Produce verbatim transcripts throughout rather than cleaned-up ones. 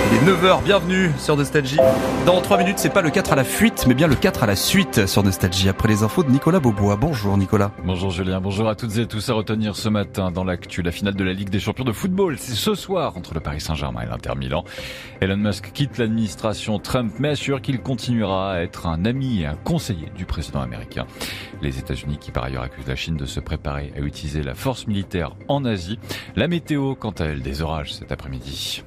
Il est neuf heures, bienvenue sur Nostalgie. Dans trois minutes, c'est pas le quatre à la fuite, mais bien le quatre à la suite sur Nostalgie. Après les infos de Nicolas Beaubois. Bonjour Nicolas. Bonjour Julien, bonjour à toutes et tous. À retenir ce matin dans l'actu, la finale de la Ligue des Champions de football. C'est ce soir entre le Paris Saint-Germain et l'Inter Milan. Elon Musk quitte l'administration Trump, mais assure qu'il continuera à être un ami et un conseiller du président américain. Les États-Unis qui par ailleurs accusent la Chine de se préparer à utiliser la force militaire en Asie. La météo, quant à elle, des orages cet après-midi.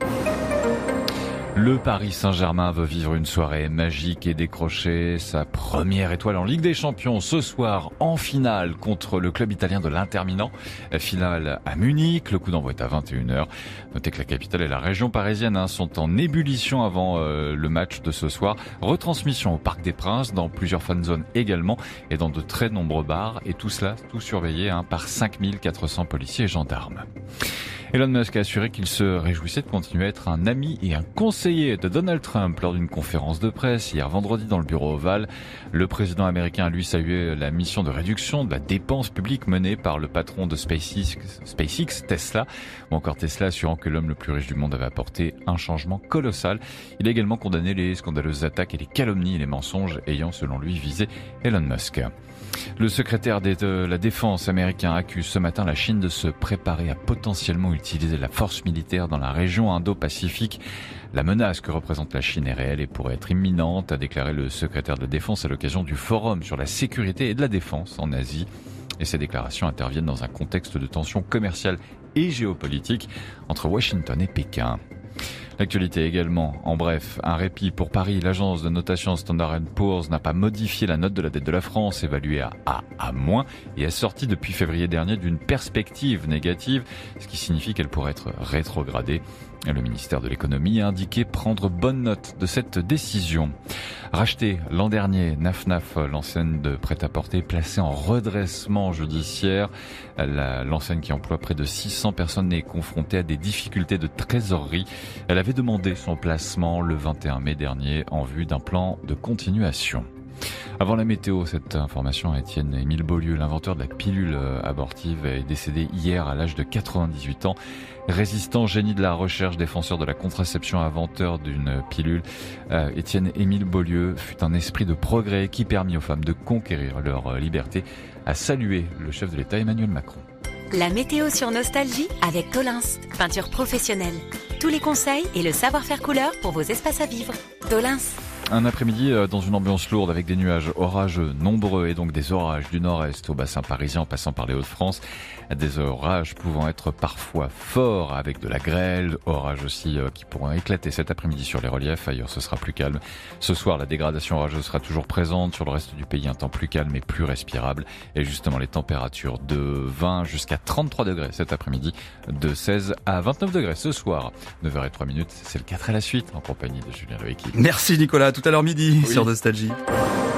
Le Paris Saint-Germain veut vivre une soirée magique et décrocher sa première étoile en Ligue des Champions ce soir en finale contre le club italien de l'Inter Milan. La finale à Munich, le coup d'envoi est à vingt et une heures. Notez que la capitale et la région parisienne hein, sont en ébullition avant euh, le match de ce soir. Retransmission au Parc des Princes, dans plusieurs fan zones également et dans de très nombreux bars. Et tout cela, tout surveillé hein, par cinq mille quatre cents policiers et gendarmes. Elon Musk a assuré qu'il se réjouissait de continuer à être un ami et un conseiller de Donald Trump lors d'une conférence de presse hier vendredi dans le bureau ovale. Le président américain a lui salué la mission de réduction de la dépense publique menée par le patron de SpaceX, SpaceX Tesla, ou encore Tesla assurant que l'homme le plus riche du monde avait apporté un changement colossal. Il a également condamné les scandaleuses attaques et les calomnies et les mensonges ayant selon lui visé Elon Musk. Le secrétaire de la Défense américain accuse ce matin la Chine de se préparer à potentiellement utiliser la force militaire dans la région Indo-Pacifique. La menace que représente la Chine est réelle et pourrait être imminente, a déclaré le secrétaire de la Défense à l'occasion du forum sur la sécurité et de la défense en Asie. Et ces déclarations interviennent dans un contexte de tensions commerciales et géopolitiques entre Washington et Pékin. L'actualité également, en bref, un répit pour Paris. L'agence de notation Standard and Poor's n'a pas modifié la note de la dette de la France, évaluée à A à moins, et est sortie depuis février dernier d'une perspective négative, ce qui signifie qu'elle pourrait être rétrogradée. Le ministère de l'économie a indiqué prendre bonne note de cette décision. Racheté l'an dernier, Naf Naf, l'enseigne de prêt-à-porter, placée en redressement judiciaire. La, l'enseigne qui emploie près de six cents personnes est confrontée à des difficultés de trésorerie. Elle avait demandé son placement le vingt et un mai dernier en vue d'un plan de continuation. Avant la météo, cette information, Étienne Émile Beaulieu, l'inventeur de la pilule abortive, est décédé hier à l'âge de quatre-vingt-dix-huit ans. Résistant, génie de la recherche, défenseur de la contraception, inventeur d'une pilule, euh, Étienne Émile Beaulieu fut un esprit de progrès qui permit aux femmes de conquérir leur liberté, a salué le chef de l'État Emmanuel Macron. La météo sur Nostalgie avec Tolins, peinture professionnelle. Tous les conseils et le savoir-faire couleur pour vos espaces à vivre. Tolins. Un après-midi dans une ambiance lourde avec des nuages orageux nombreux et donc des orages du nord-est au bassin parisien en passant par les Hauts-de-France. Des orages pouvant être parfois forts avec de la grêle, orages aussi qui pourront éclater cet après-midi sur les reliefs. Ailleurs ce sera plus calme. Ce soir la dégradation orageuse sera toujours présente. Sur le reste du pays un temps plus calme et plus respirable. Et justement les températures de vingt jusqu'à trente-trois degrés cet après-midi, de seize à vingt-neuf degrés ce soir. neuf heures zéro trois minutes, c'est le quatre à la suite en compagnie de Julien Loïc. Merci Nicolas, tout à l'heure midi oui. sur Nostalgie.